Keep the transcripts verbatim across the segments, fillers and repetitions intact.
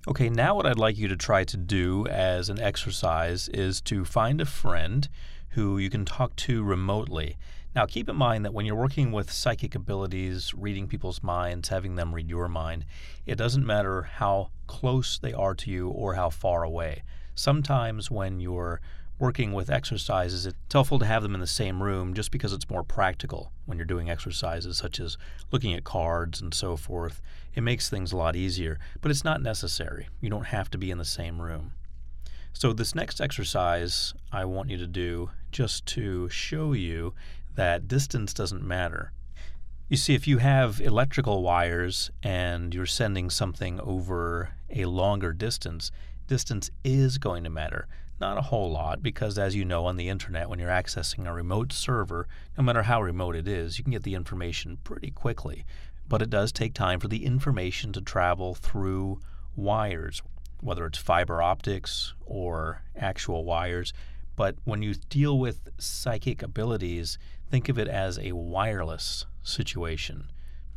Okay, now what I'd like you to try to do as an exercise is to find a friend who you can talk to remotely. Now, keep in mind that when you're working with psychic abilities, reading people's minds, having them read your mind, it doesn't matter how close they are to you or how far away. Sometimes when you're working with exercises, it's helpful to have them in the same room just because it's more practical when you're doing exercises such as looking at cards and so forth. It makes things a lot easier, but it's not necessary. You don't have to be in the same room. So this next exercise I want you to do just to show you that distance doesn't matter. You see, if you have electrical wires and you're sending something over a longer distance, distance is going to matter. Not a whole lot, because as you know on the internet, when you're accessing a remote server, no matter how remote it is, you can get the information pretty quickly. But it does take time for the information to travel through wires, whether it's fiber optics or actual wires. But when you deal with psychic abilities, think of it as a wireless situation.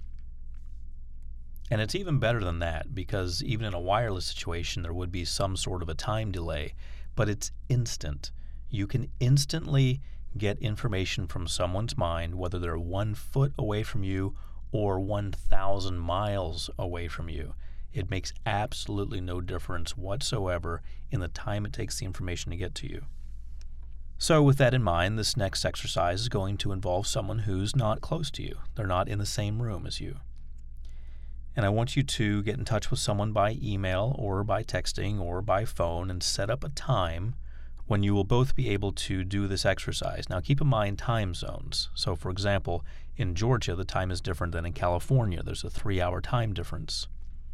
And it's even better than that, because even in a wireless situation, there would be some sort of a time delay, but it's instant. You can instantly get information from someone's mind, whether they're one foot away from you or one thousand miles away from you. It makes absolutely no difference whatsoever in the time it takes the information to get to you. So with that in mind, this next exercise is going to involve someone who's not close to you. They're not in the same room as you. And I want you to get in touch with someone by email or by texting or by phone and set up a time when you will both be able to do this exercise. Now keep in mind time zones. So for example, in Georgia, the time is different than in California. There's a three-hour time difference.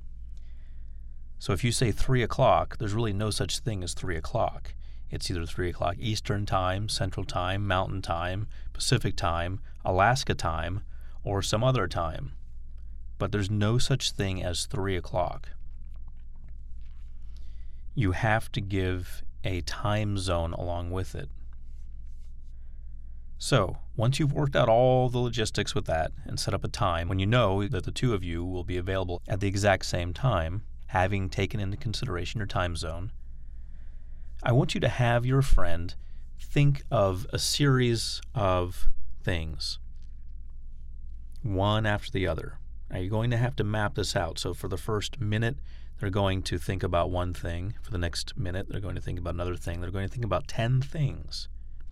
So if you say three o'clock, there's really no such thing as three o'clock. It's either three o'clock Eastern Time, Central Time, Mountain Time, Pacific Time, Alaska Time, or some other time. But there's no such thing as three o'clock. You have to give a time zone along with it. So, once you've worked out all the logistics with that and set up a time, when you know that the two of you will be available at the exact same time, having taken into consideration your time zone, I want you to have your friend think of a series of things, one after the other. Now, you're going to have to map this out. So for the first minute, they're going to think about one thing. For the next minute, they're going to think about another thing. They're going to think about ten things.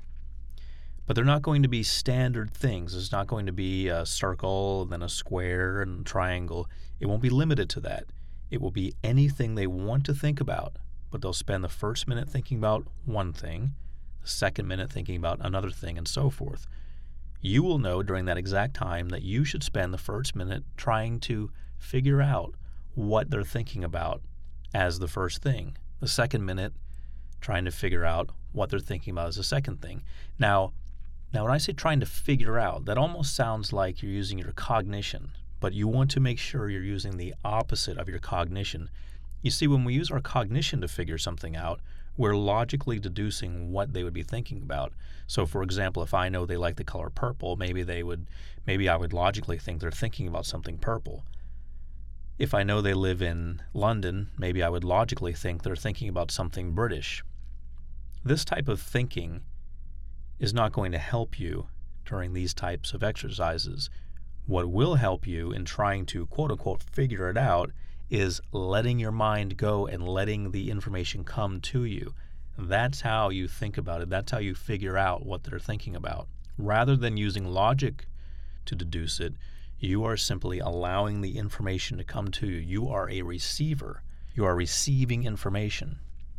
But they're not going to be standard things. It's not going to be a circle, then a square, and a triangle. It won't be limited to that. It will be anything they want to think about, but they'll spend the first minute thinking about one thing, the second minute thinking about another thing, and so forth. You will know during that exact time that you should spend the first minute trying to figure out what they're thinking about as the first thing. The second minute trying to figure out what they're thinking about as the second thing. Now, now when I say trying to figure out, that almost sounds like you're using your cognition, but you want to make sure you're using the opposite of your cognition. You see, when we use our cognition to figure something out, we're logically deducing what they would be thinking about. So, for example, if I know they like the color purple, maybe they would, maybe I would logically think they're thinking about something purple. If I know they live in London, maybe I would logically think they're thinking about something British. This type of thinking is not going to help you during these types of exercises. What will help you in trying to quote-unquote figure it out is letting your mind go and letting the information come to you. That's how you think about it. That's how you figure out what they're thinking about. Rather than using logic to deduce it, you are simply allowing the information to come to you. You are a receiver. You are receiving information.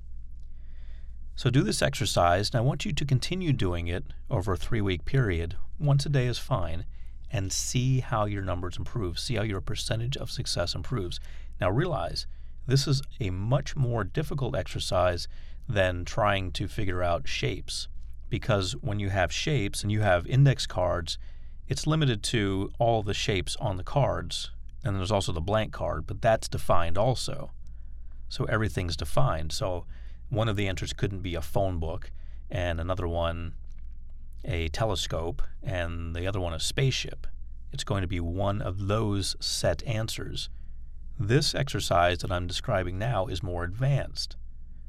So do this exercise, and I want you to continue doing it over a three-week period. Once a day is fine, and see how your numbers improve. See how your percentage of success improves. Now realize, this is a much more difficult exercise than trying to figure out shapes, because when you have shapes and you have index cards, it's limited to all the shapes on the cards, and there's also the blank card, but that's defined also. So everything's defined. So one of the answers couldn't be a phone book, and another one a telescope, and the other one a spaceship. It's going to be one of those set answers. This exercise that I'm describing now is more advanced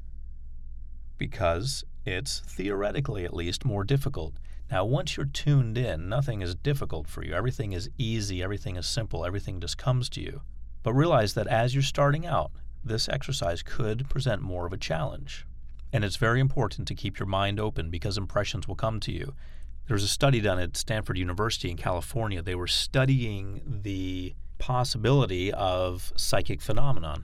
because it's theoretically at least more difficult. Now, once you're tuned in, nothing is difficult for you. Everything is easy, everything is simple, everything just comes to you. But realize that as you're starting out, this exercise could present more of a challenge. And it's very important to keep your mind open because impressions will come to you. There's a study done at Stanford University in California. They were studying the possibility of psychic phenomenon.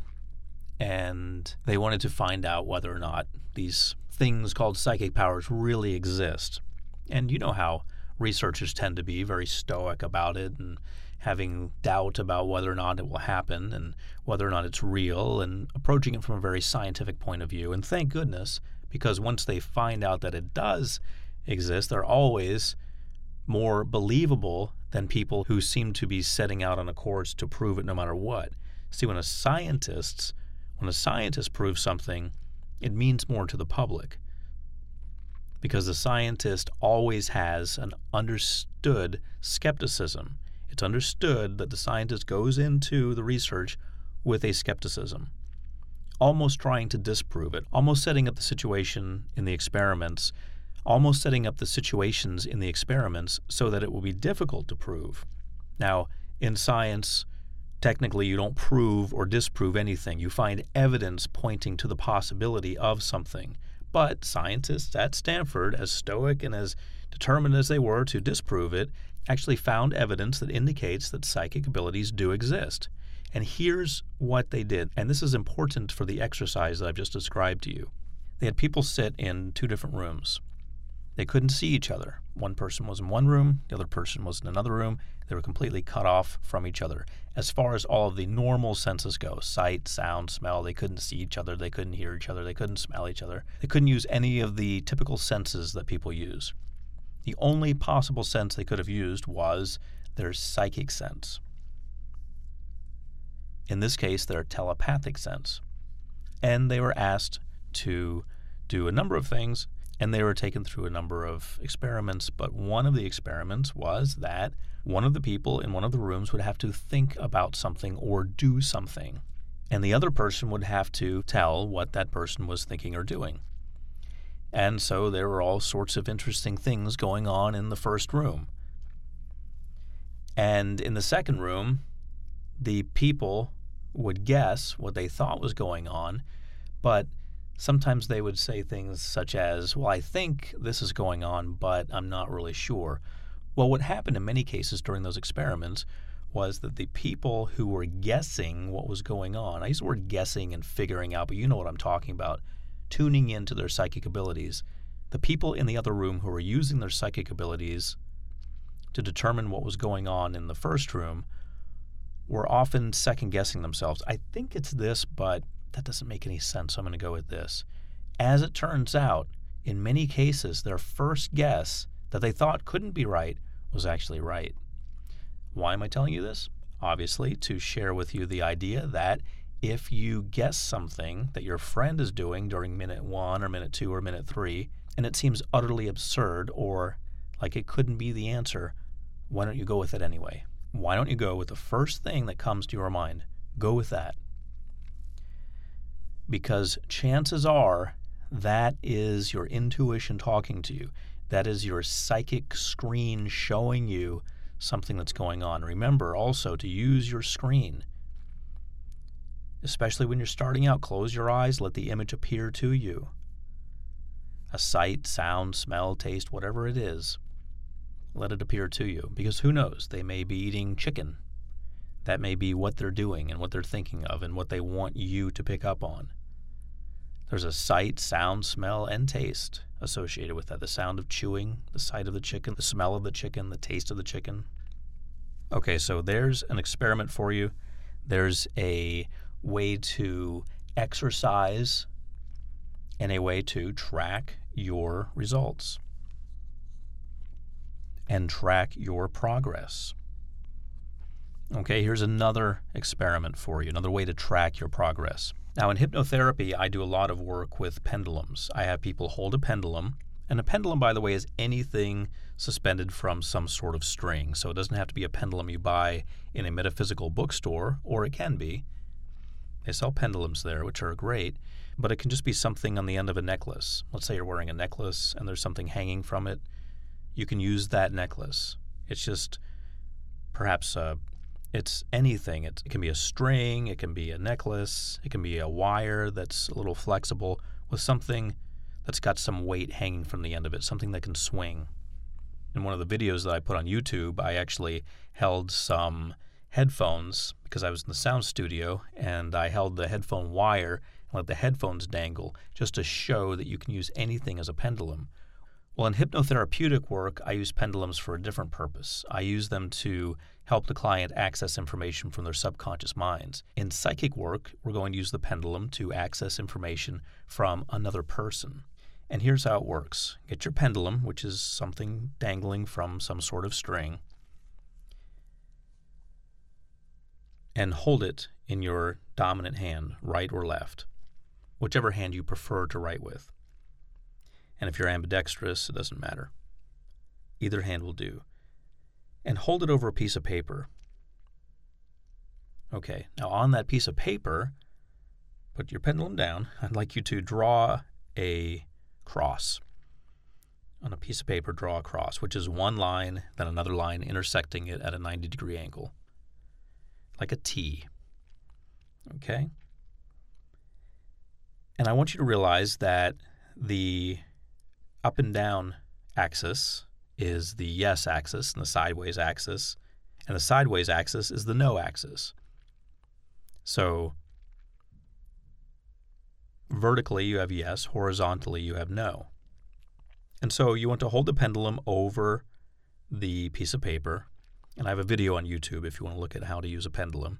And they wanted to find out whether or not these things called psychic powers really exist. And you know how researchers tend to be very stoic about it and having doubt about whether or not it will happen and whether or not it's real and approaching it from a very scientific point of view. And thank goodness, because once they find out that it does exist, they're always more believable than people who seem to be setting out on a course to prove it no matter what. See, when a scientist, when a scientist proves something, it means more to the public because the scientist always has an understood skepticism. It's understood that the scientist goes into the research with a skepticism, almost trying to disprove it, almost setting up the situation in the experiments, almost setting up the situations in the experiments so that it will be difficult to prove. Now, in science, technically you don't prove or disprove anything. You find evidence pointing to the possibility of something. But scientists at Stanford, as stoic and as determined as they were to disprove it, actually found evidence that indicates that psychic abilities do exist. And here's what they did, and this is important for the exercise that I've just described to you. They had people sit in two different rooms. They couldn't see each other. One person was in one room, the other person was in another room. They were completely cut off from each other. As far as all of the normal senses go, sight, sound, smell, they couldn't see each other, they couldn't hear each other, they couldn't smell each other. They couldn't use any of the typical senses that people use. The only possible sense they could have used was their psychic sense. In this case, their telepathic sense. And they were asked to do a number of things, and they were taken through a number of experiments, but one of the experiments was that one of the people in one of the rooms would have to think about something or do something, and the other person would have to tell what that person was thinking or doing. And so there were all sorts of interesting things going on in the first room. And in the second room, the people would guess what they thought was going on, but sometimes they would say things such as, well, I think this is going on, but I'm not really sure. Well, what happened in many cases during those experiments was that the people who were guessing what was going on, I use the word guessing and figuring out, but you know what I'm talking about, tuning into their psychic abilities. The people in the other room who were using their psychic abilities to determine what was going on in the first room were often second-guessing themselves. I think it's this, but that doesn't make any sense, so I'm going to go with this. As it turns out, in many cases, their first guess that they thought couldn't be right was actually right. Why am I telling you this? Obviously, to share with you the idea that if you guess something that your friend is doing during minute one or minute two or minute three, and it seems utterly absurd or like it couldn't be the answer, why don't you go with it anyway? Why don't you go with the first thing that comes to your mind? Go with that. Because chances are that is your intuition talking to you. That is your psychic screen showing you something that's going on. Remember also to use your screen. Especially when you're starting out, close your eyes, let the image appear to you. A sight, sound, smell, taste, whatever it is, let it appear to you. Because who knows, they may be eating chicken. That may be what they're doing and what they're thinking of and what they want you to pick up on. There's a sight, sound, smell, and taste associated with that. The sound of chewing, the sight of the chicken, the smell of the chicken, the taste of the chicken. Okay, so there's an experiment for you. There's a way to exercise and a way to track your results and track your progress. Okay, here's another experiment for you, another way to track your progress. Now, in hypnotherapy, I do a lot of work with pendulums. I have people hold a pendulum, and a pendulum, by the way, is anything suspended from some sort of string. So it doesn't have to be a pendulum you buy in a metaphysical bookstore, or it can be. They sell pendulums there, which are great, but it can just be something on the end of a necklace. Let's say you're wearing a necklace and there's something hanging from it. You can use that necklace. It's just perhaps uh, it's anything. It, it can be a string, it can be a necklace, it can be a wire that's a little flexible with something that's got some weight hanging from the end of it, something that can swing. In one of the videos that I put on YouTube, I actually held some headphones because I was in the sound studio, and I held the headphone wire and let the headphones dangle just to show that you can use anything as a pendulum. Well, in hypnotherapeutic work, I use pendulums for a different purpose. I use them to help the client access information from their subconscious minds. In psychic work, we're going to use the pendulum to access information from another person. And here's how it works. Get your pendulum, which is something dangling from some sort of string, and hold it in your dominant hand, right or left, whichever hand you prefer to write with. And if you're ambidextrous, it doesn't matter. Either hand will do. And hold it over a piece of paper. Okay, now on that piece of paper, put your pendulum down. I'd like you to draw a cross. On a piece of paper, draw a cross, which is one line, then another line intersecting it at a ninety degree angle, like a T. Okay? And I want you to realize that the up and down axis is the yes axis, and the sideways axis, and the sideways axis is the no axis. So vertically you have yes, horizontally you have no. And so you want to hold the pendulum over the piece of paper, and I have a video on YouTube if you want to look at how to use a pendulum.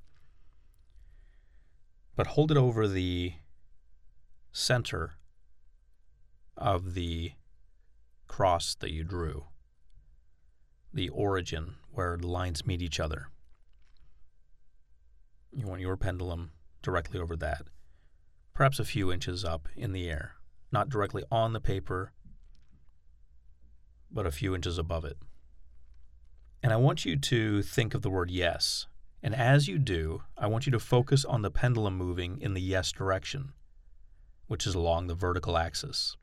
But hold it over the center of the cross that you drew, the origin where the lines meet each other. You want your pendulum directly over that, perhaps a few inches up in the air, not directly on the paper, but a few inches above it. And I want you to think of the word yes. And as you do, I want you to focus on the pendulum moving in the yes direction, which is along the vertical axis.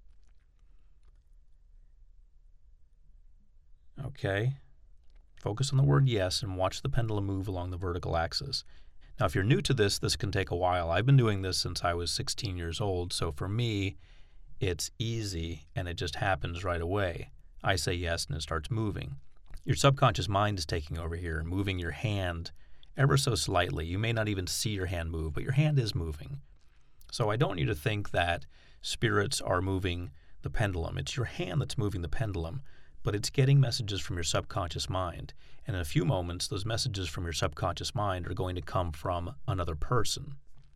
Okay? Focus on the word yes and watch the pendulum move along the vertical axis. Now, if you're new to this, this can take a while. I've been doing this since I was sixteen years old, so for me, it's easy and it just happens right away. I say yes and it starts moving. Your subconscious mind is taking over here and moving your hand ever so slightly. You may not even see your hand move, but your hand is moving. So I don't want you to think that spirits are moving the pendulum. It's your hand that's moving the pendulum, but it's getting messages from your subconscious mind. And in a few moments, those messages from your subconscious mind are going to come from another person.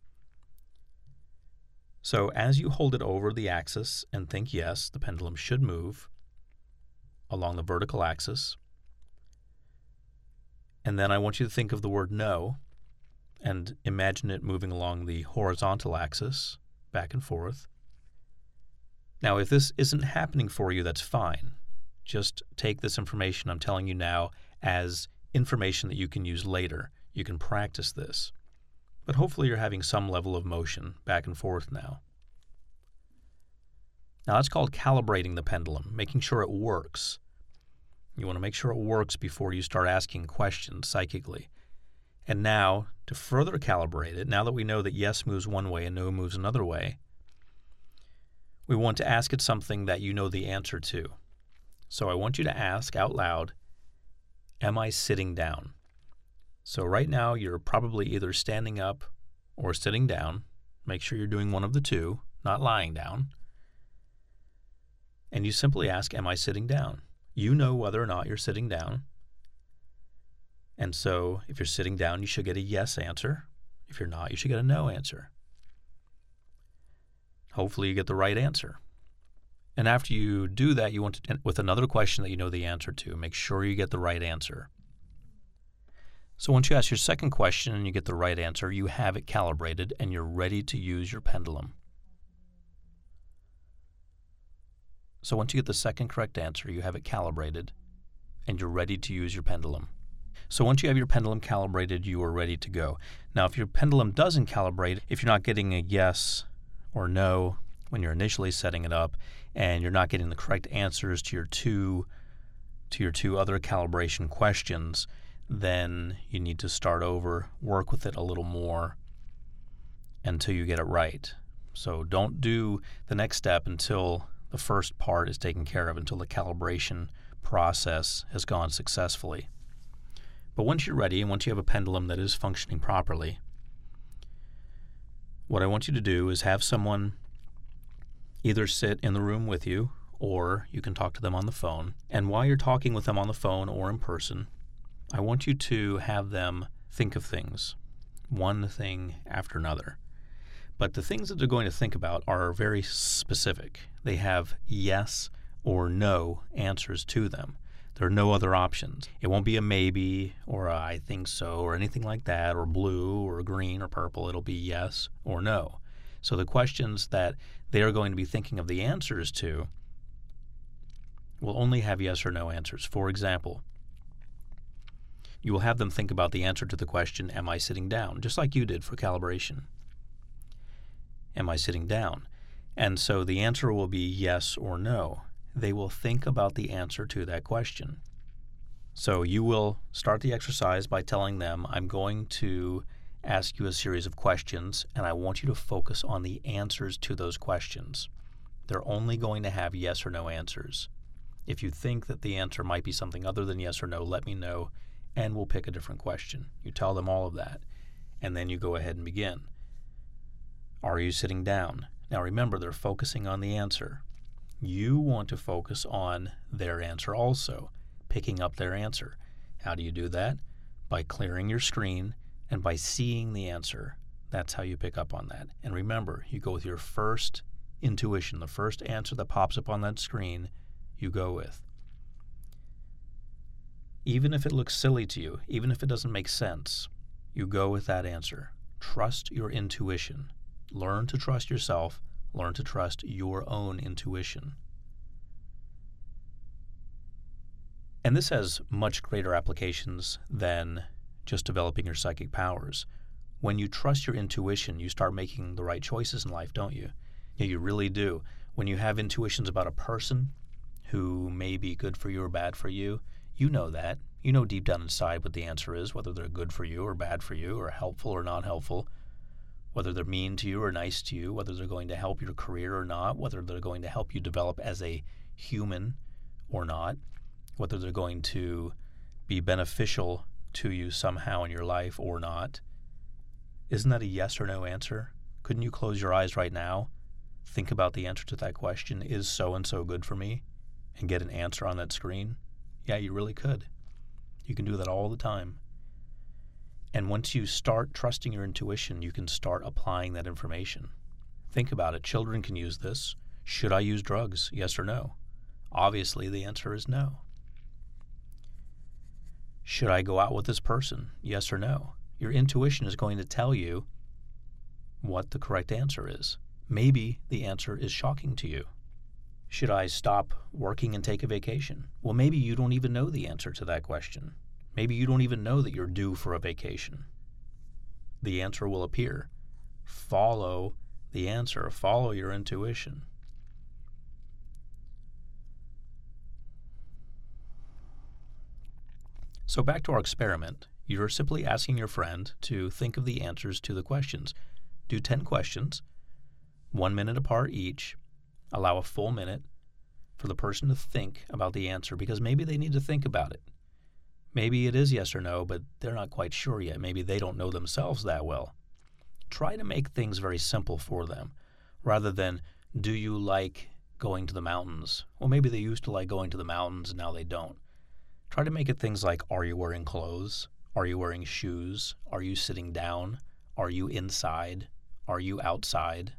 So as you hold it over the axis and think yes, the pendulum should move along the vertical axis. And then I want you to think of the word no and imagine it moving along the horizontal axis, back and forth. Now, if this isn't happening for you, that's fine. Just take this information I'm telling you now as information that you can use later. You can practice this. But hopefully you're having some level of motion back and forth now. Now that's called calibrating the pendulum, making sure it works. You want to make sure it works before you start asking questions psychically. And now, to further calibrate it, now that we know that yes moves one way and no moves another way, we want to ask it something that you know the answer to. So I want you to ask out loud, am I sitting down? So right now you're probably either standing up or sitting down. Make sure you're doing one of the two, not lying down. And you simply ask, am I sitting down? You know whether or not you're sitting down. And so if you're sitting down, you should get a yes answer. If you're not, you should get a no answer. Hopefully you get the right answer. And after you do that, you want to, with another question that you know the answer to, make sure you get the right answer. So once you ask your second question and you get the right answer, you have it calibrated and you're ready to use your pendulum. So once you get the second correct answer, you have it calibrated and you're ready to use your pendulum. So once you have your pendulum calibrated, you are ready to go. Now, if your pendulum doesn't calibrate, if you're not getting a yes or no when you're initially setting it up, and you're not getting the correct answers to your two to your two other calibration questions, then you need to start over, work with it a little more until you get it right. So don't do the next step until the first part is taken care of, until the calibration process has gone successfully. But once you're ready and once you have a pendulum that is functioning properly, what I want you to do is have someone either sit in the room with you, or you can talk to them on the phone. And while you're talking with them on the phone or in person, I want you to have them think of things, one thing after another. But the things that they're going to think about are very specific. They have yes or no answers to them. There are no other options. It won't be a maybe or a I think so or anything like that, or blue or green or purple. It'll be yes or no. So the questions that they are going to be thinking of the answers to will only have yes or no answers. For example, you will have them think about the answer to the question, am I sitting down? Just like you did for calibration. Am I sitting down? And so the answer will be yes or no. They will think about the answer to that question. So you will start the exercise by telling them, I'm going to ask you a series of questions, and I want you to focus on the answers to those questions. They're only going to have yes or no answers. If you think that the answer might be something other than yes or no, let me know, and we'll pick a different question. You tell them all of that, and then you go ahead and begin. Are you sitting down? Now remember, they're focusing on the answer. You want to focus on their answer also, picking up their answer. How do you do that? By clearing your screen and by seeing the answer. That's how you pick up on that. And remember, you go with your first intuition, the first answer that pops up on that screen, you go with. Even if it looks silly to you, even if it doesn't make sense, you go with that answer. Trust your intuition. Learn to trust yourself. Learn to trust your own intuition. And this has much greater applications than just developing your psychic powers. When you trust your intuition, you start making the right choices in life, don't you? Yeah, you really do. When you have intuitions about a person who may be good for you or bad for you, you know that. You know deep down inside what the answer is, whether they're good for you or bad for you, or helpful or not helpful, whether they're mean to you or nice to you, whether they're going to help your career or not, whether they're going to help you develop as a human or not, whether they're going to be beneficial to you somehow in your life or not. Isn't that a yes or no answer? Couldn't you close your eyes right now, think about the answer to that question, is so-and-so good for me, and get an answer on that screen? Yeah, you really could. You can do that all the time. And once you start trusting your intuition, you can start applying that information. Think about it. Children can use this. Should I use drugs? Yes or no? Obviously, the answer is no. Should I go out with this person? Yes or no? Your intuition is going to tell you what the correct answer is. Maybe the answer is shocking to you. Should I stop working and take a vacation? Well, maybe you don't even know the answer to that question. Maybe you don't even know that you're due for a vacation. The answer will appear. Follow the answer. Follow your intuition. So back to our experiment. You're simply asking your friend to think of the answers to the questions. Do ten questions, one minute apart each. Allow a full minute for the person to think about the answer, because maybe they need to think about it. Maybe it is yes or no, but they're not quite sure yet. Maybe they don't know themselves that well. Try to make things very simple for them, rather than, do you like going to the mountains? Well, maybe they used to like going to the mountains and now they don't. Try to make it things like, are you wearing clothes? Are you wearing shoes? Are you sitting down? Are you inside? Are you outside?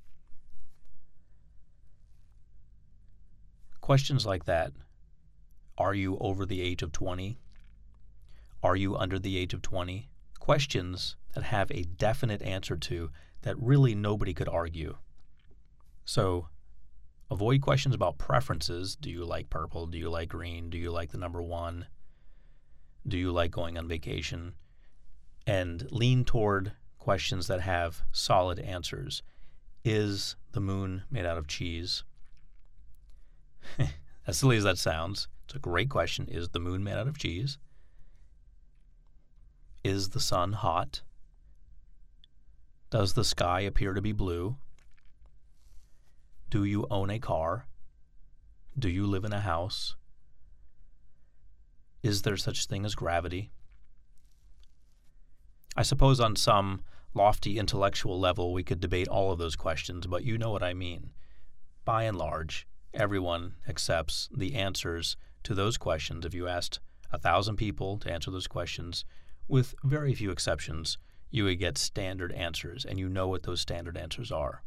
Questions like that. Are you over the age of twenty? Are you under the age of twenty? Questions that have a definite answer to that really nobody could argue. So avoid questions about preferences. Do you like purple? Do you like green? Do you like the number one? do you like going on vacation, and lean toward questions that have solid answers. Is the moon made out of cheese? As silly as that sounds, it's a great question. Is the moon made out of cheese? Is the sun hot? Does the sky appear to be blue? Do you own a car? Do you live in a house? Is there such thing as gravity? I suppose on some lofty intellectual level we could debate all of those questions, but you know what I mean. By and large, everyone accepts the answers to those questions. If you asked a thousand people to answer those questions, with very few exceptions, you would get standard answers, and you know what those standard answers are.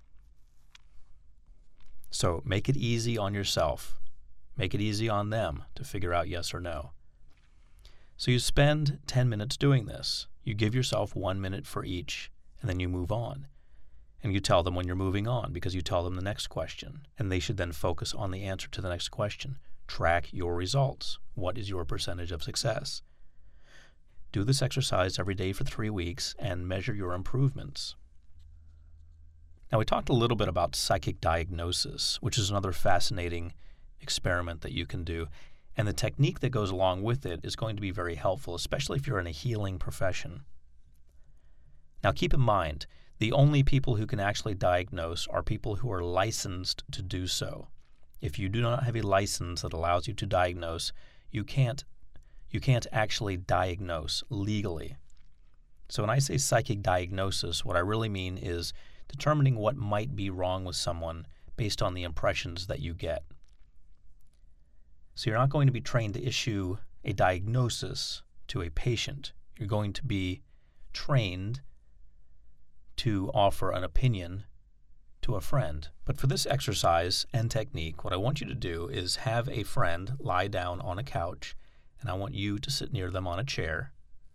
So make it easy on yourself. Make it easy on them to figure out yes or no. So you spend ten minutes doing this. You give yourself one minute for each, and then you move on. And you tell them when you're moving on because you tell them the next question, and they should then focus on the answer to the next question. Track your results. What is your percentage of success? Do this exercise every day for three weeks and measure your improvements. Now, we talked a little bit about psychic diagnosis, which is another fascinating experiment that you can do. And the technique that goes along with it is going to be very helpful, especially if you're in a healing profession. Now, keep in mind, the only people who can actually diagnose are people who are licensed to do so. If you do not have a license that allows you to diagnose, you can't, you can't actually diagnose legally. So when I say psychic diagnosis, what I really mean is determining what might be wrong with someone based on the impressions that you get. So you're not going to be trained to issue a diagnosis to a patient. You're going to be trained to offer an opinion to a friend. But for this exercise and technique, what I want you to do is have a friend lie down on a couch, and I want you to sit near them on a chair,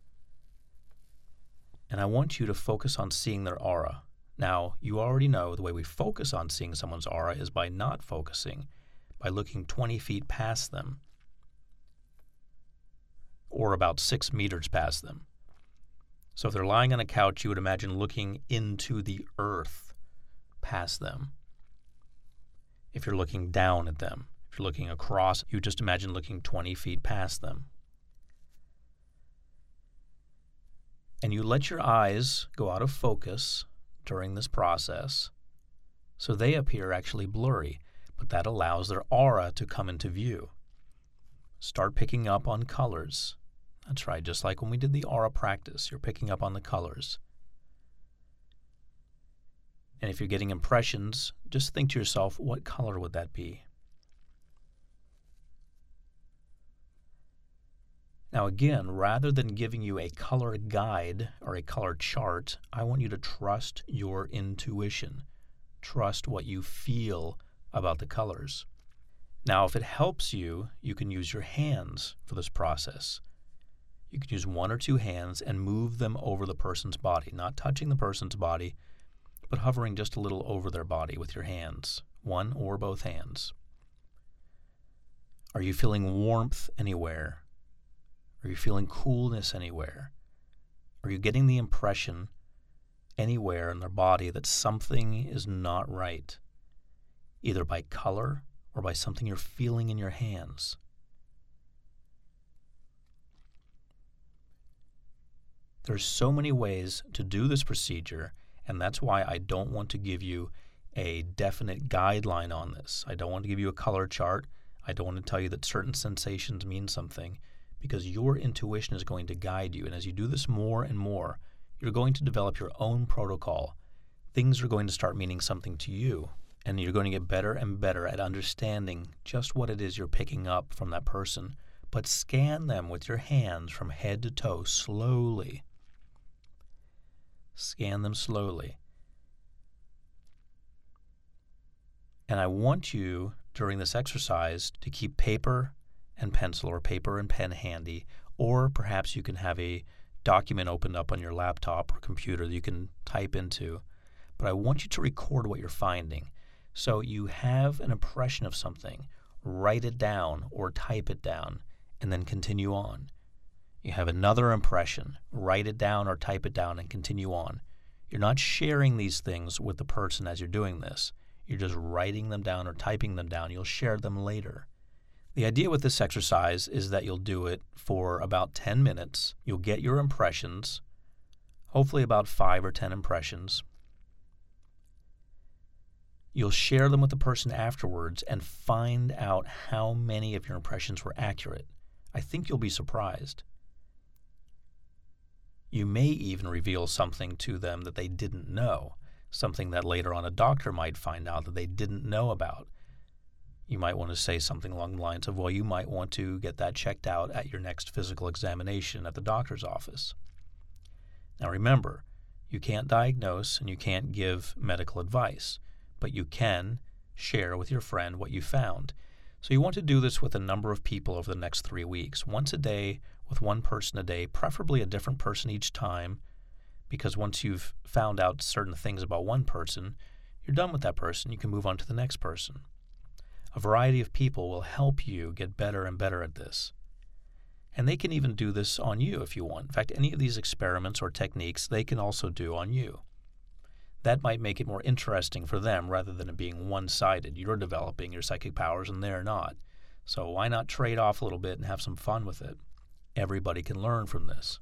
and I want you to focus on seeing their aura. Now, you already know the way we focus on seeing someone's aura is by not focusing, by looking twenty feet past them, or about six meters past them. So if they're lying on a couch, you would imagine looking into the earth past them. If you're looking down at them, if you're looking across, you just imagine looking twenty feet past them. And you let your eyes go out of focus during this process, so they appear actually blurry, but that allows their aura to come into view. Start picking up on colors. That's right, just like when we did the aura practice, you're picking up on the colors. And if you're getting impressions, just think to yourself, what color would that be? Now again, rather than giving you a color guide or a color chart, I want you to trust your intuition. Trust what you feel about the colors. Now, if it helps you, you can use your hands for this process. You can use one or two hands and move them over the person's body, not touching the person's body, but hovering just a little over their body with your hands, one or both hands. Are you feeling warmth anywhere? Are you feeling coolness anywhere? Are you getting the impression anywhere in their body that something is not right, either by color or by something you're feeling in your hands? There's so many ways to do this procedure, and that's why I don't want to give you a definite guideline on this. I don't want to give you a color chart. I don't want to tell you that certain sensations mean something, because your intuition is going to guide you. And as you do this more and more, you're going to develop your own protocol. Things are going to start meaning something to you, and you're going to get better and better at understanding just what it is you're picking up from that person. But scan them with your hands from head to toe slowly. Scan them slowly. And I want you, during this exercise, to keep paper and pencil or paper and pen handy, or perhaps you can have a document opened up on your laptop or computer that you can type into. But I want you to record what you're finding. So you have an impression of something, write it down or type it down, and then continue on. You have another impression. Write it down or type it down and continue on. You're not sharing these things with the person as you're doing this. You're just writing them down or typing them down. You'll share them later. The idea with this exercise is that you'll do it for about ten minutes. You'll get your impressions, hopefully about five or ten impressions. You'll share them with the person afterwards and find out how many of your impressions were accurate. I think you'll be surprised. You may even reveal something to them that they didn't know, something that later on a doctor might find out that they didn't know about. You might want to say something along the lines of, well, you might want to get that checked out at your next physical examination at the doctor's office. Now remember, you can't diagnose and you can't give medical advice, but you can share with your friend what you found. So you want to do this with a number of people over the next three weeks, once a day with one person a day, preferably a different person each time, because once you've found out certain things about one person, you're done with that person. You can move on to the next person. A variety of people will help you get better and better at this. And they can even do this on you if you want. In fact, any of these experiments or techniques, they can also do on you. That might make it more interesting for them rather than it being one-sided. You're developing your psychic powers and they're not. So why not trade off a little bit and have some fun with it? Everybody can learn from this.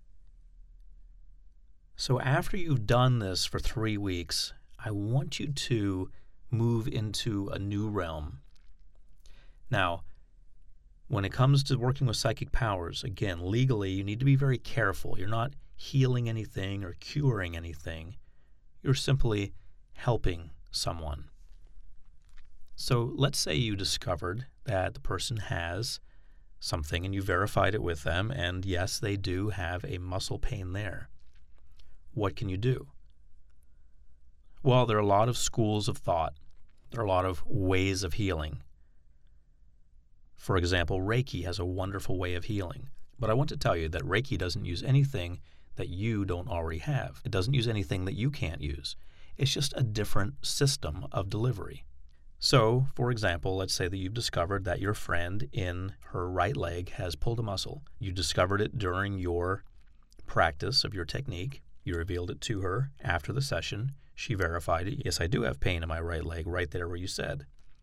So after you've done this for three weeks, I want you to move into a new realm. Now, when it comes to working with psychic powers, again, legally, you need to be very careful. You're not healing anything or curing anything. You're simply helping someone. So let's say you discovered that the person has something and you verified it with them, and yes, they do have a muscle pain there. What can you do? Well, there are a lot of schools of thought. There are a lot of ways of healing. For example, Reiki has a wonderful way of healing. But I want to tell you that Reiki doesn't use anything that you don't already have. It doesn't use anything that you can't use. It's just a different system of delivery. So, for example, let's say that you've discovered that your friend in her right leg has pulled a muscle. You discovered it during your practice of your technique. You revealed it to her after the session. She verified it. Yes, I do have pain in my right leg, right there where you said.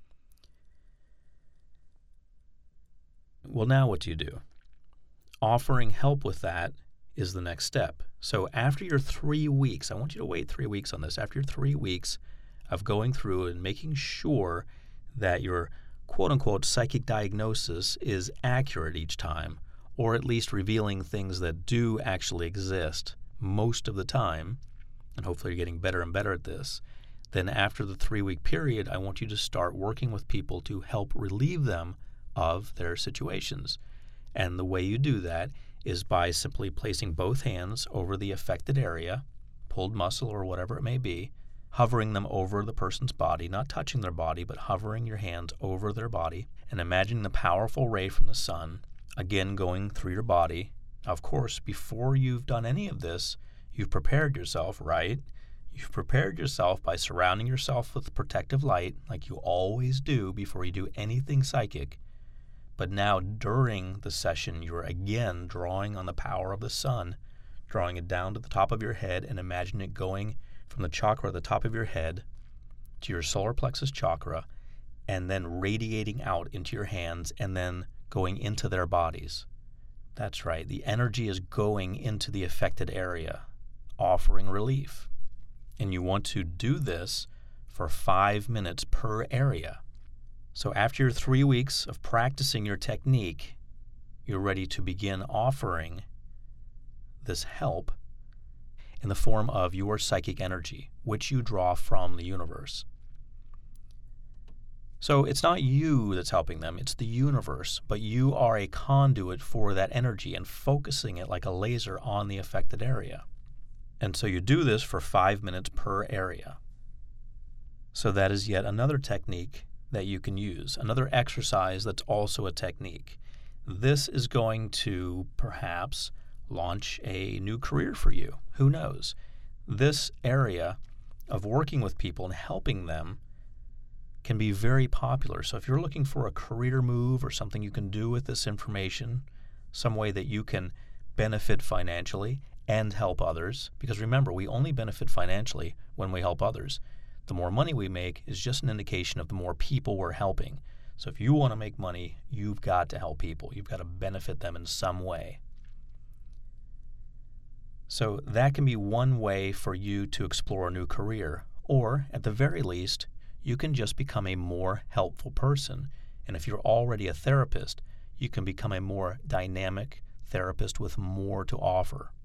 Well, now what do you do? Offering help with that is the next step. So after your three weeks, I want you to wait three weeks on this. After your three weeks of going through and making sure that your quote-unquote psychic diagnosis is accurate each time, or at least revealing things that do actually exist most of the time, and hopefully you're getting better and better at this, then after the three-week period, I want you to start working with people to help relieve them of their situations. And the way you do that is by simply placing both hands over the affected area, pulled muscle or whatever it may be, hovering them over the person's body, not touching their body, but hovering your hands over their body, and imagining the powerful ray from the sun, again going through your body. Of course, before you've done any of this, you've prepared yourself, right? You've prepared yourself by surrounding yourself with protective light, like you always do before you do anything psychic. But now, during the session, you're again drawing on the power of the sun, drawing it down to the top of your head, and imagine it going from the chakra at the top of your head to your solar plexus chakra, and then radiating out into your hands, and then going into their bodies. That's right. The energy is going into the affected area, offering relief. And you want to do this for five minutes per area. So after your three weeks of practicing your technique, you're ready to begin offering this help in the form of your psychic energy, which you draw from the universe. So it's not you that's helping them, it's the universe, but you are a conduit for that energy and focusing it like a laser on the affected area. And so you do this for five minutes per area. So that is yet another technique that you can use, another exercise that's also a technique. This is going to perhaps launch a new career for you. Who knows? This area of working with people and helping them can be very popular. So if you're looking for a career move or something you can do with this information, some way that you can benefit financially and help others. Because remember, we only benefit financially when we help others. The more money we make is just an indication of the more people we're helping. So if you want to make money, you've got to help people. You've got to benefit them in some way. So that can be one way for you to explore a new career. Or, at the very least, you can just become a more helpful person. And if you're already a therapist, you can become a more dynamic therapist with more to offer.